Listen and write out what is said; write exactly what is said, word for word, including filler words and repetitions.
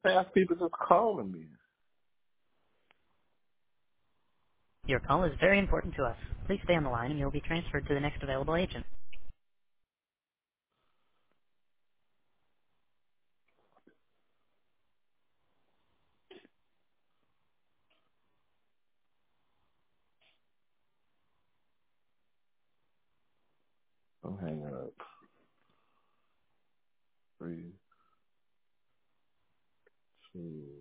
Fast people just calling me. Your call is very important to us. Please stay on the line and you'll be transferred to the next available agent. I'm hanging up. Three, two.